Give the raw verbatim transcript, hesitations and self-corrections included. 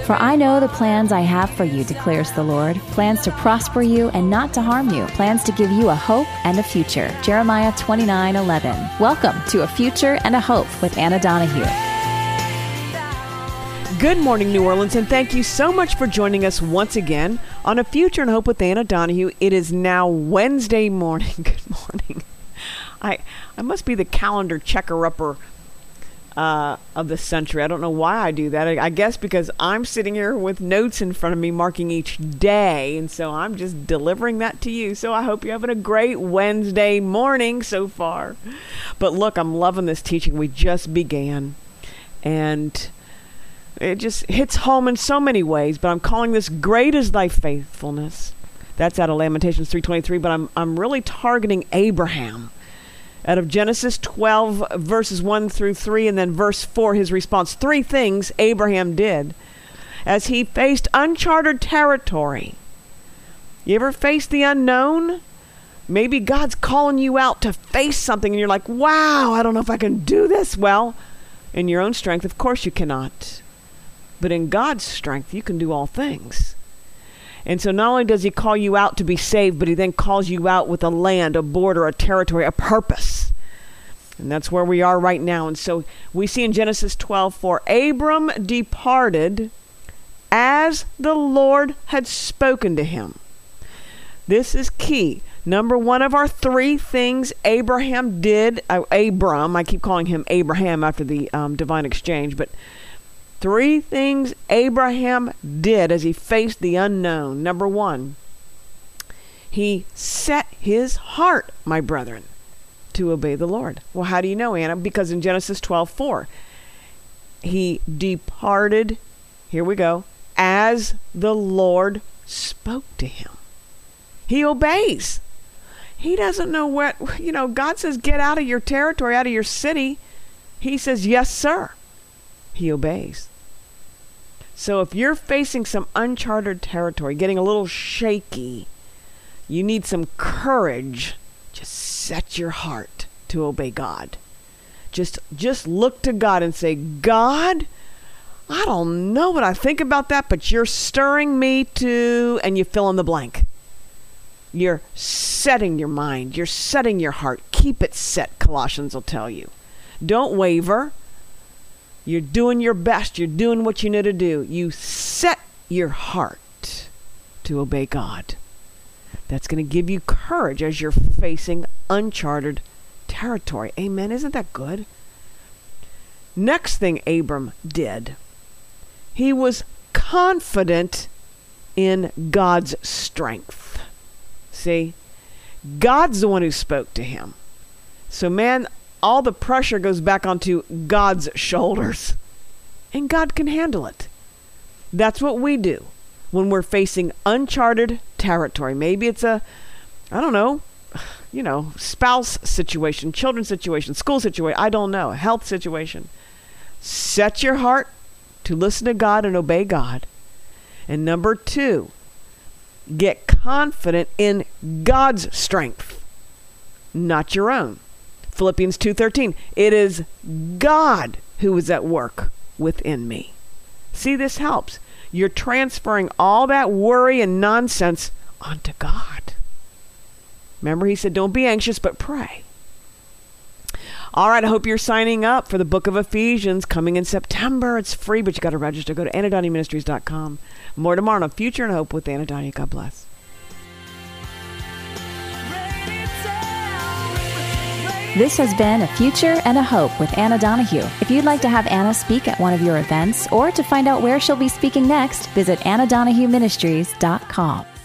For I know the plans I have for you, declares the Lord, plans to prosper you and not to harm you, plans to give you a hope and a future. Jeremiah twenty-nine eleven. Welcome to A Future and a Hope with Anna Donahue. Good morning, New Orleans, and thank you so much for joining us once again on A Future and Hope with Anna Donahue. It is now Wednesday morning. Good morning. I I must be the calendar checker-upper uh, of the century. I don't know why I do that. I, I guess because I'm sitting here with notes in front of me marking each day, and so I'm just delivering that to you. So I hope you're having a great Wednesday morning so far. But look, I'm loving this teaching we just began, and it just hits home in so many ways, but I'm calling this Great is Thy Faithfulness. That's out of Lamentations three twenty-three, but I'm I'm really targeting Abraham. Out of Genesis twelve, verses one through three, and then verse four, his response. Three things Abraham did as he faced uncharted territory. You ever face the unknown? Maybe God's calling you out to face something, and you're like, wow, I don't know if I can do this. Well, in your own strength, of course you cannot. But in God's strength, you can do all things. And so not only does he call you out to be saved, but he then calls you out with a land, a border, a territory, a purpose. And that's where we are right now. And so we see in Genesis twelve, for Abram departed as the Lord had spoken to him. This is key. Number one of our three things Abraham did, uh, Abram, I keep calling him Abraham after the um, divine exchange, but three things Abraham did as he faced the unknown. Number one, he set his heart, my brethren, to obey the Lord. Well, how do you know, Anna? Because in Genesis twelve four, he departed, here we go, as the Lord spoke to him. He obeys. He doesn't know what, you know, God says, get out of your territory, out of your city. He says, yes, sir. He obeys. So if you're facing some uncharted territory, getting a little shaky, you need some courage. Just set your heart to obey God. Just, just look to God and say, God, I don't know what I think about that, but you're stirring me to, and you fill in the blank. You're setting your mind. You're setting your heart. Keep it set, Colossians will tell you. Don't waver. You're doing your best. You're doing what you need to do. You set your heart to obey God. That's going to give you courage as you're facing uncharted territory. Amen. Isn't that good? Next thing Abram did, he was confident in God's strength. See, God's the one who spoke to him. So man, all the pressure goes back onto God's shoulders, and God can handle it. That's what we do when we're facing uncharted territory. Maybe it's a, I don't know, you know, spouse situation, children situation, school situation, I don't know, health situation. Set your heart to listen to God and obey God. And number two, get confident in God's strength, not your own. Philippians two thirteen, it is God who is at work within me. See, this helps. You're transferring all that worry and nonsense onto God. Remember, he said, don't be anxious, but pray. All right, I hope you're signing up for the book of Ephesians coming in September. It's free, but you got to register. Go to anna donahue ministries dot com. More tomorrow on Future and Hope with Anna Donahue. God bless. This has been A Future and a Hope with Anna Donahue. If you'd like to have Anna speak at one of your events or to find out where she'll be speaking next, visit anna donahue ministries dot com.